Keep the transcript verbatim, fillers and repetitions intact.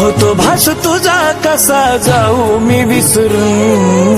हो तो भास तुझा कसा जाऊ मी विसरून.